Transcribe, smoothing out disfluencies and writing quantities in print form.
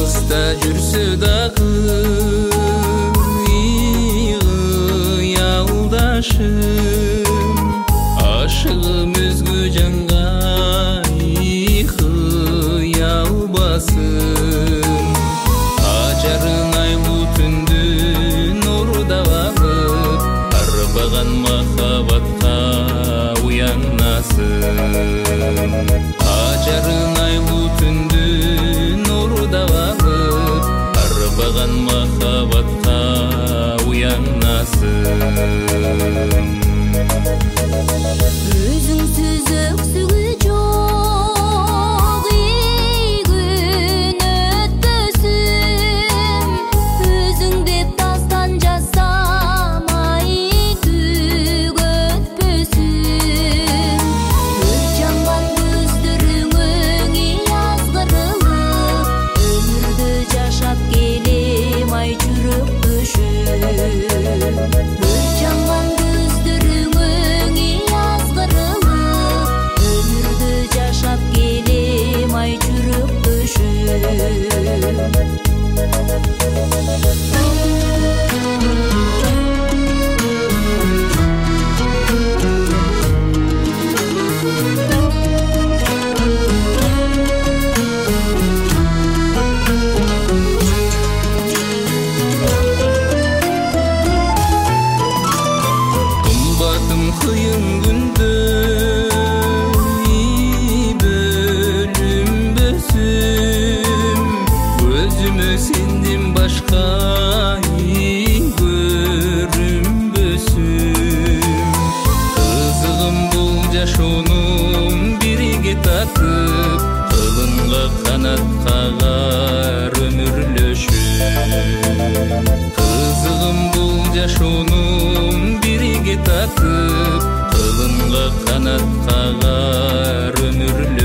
алыста жүрсө дагы кыялдашым ашыгым өзгө жанга кыялбасым ажарын айлуу түндүн оруда багып арбаган махабатка уянасың ажарын айлуу түндүн оруда багып арбаган махабатка уянасың өзүңсүз өксүгү жок күн өтпөсүм өзүң деп дастан жазсам түгөтпөсүм өр жанган көздөрүңөн язгырылып өмүрдү жашап келем ай жүрөктөшүп өр жанган көздөрүңөн язгырылып өмүрдү жашап келем ай кымбатым кыйын күндө бөлүнбөсүм өзүмө сенден башка көрүнбөсүм кызыгым бул жашоонун бирге татып кылынга канат кагар өмүрлөшүп кызыгым бул жашоонун бирге татып кылынга канат кагар өмүрлөшүп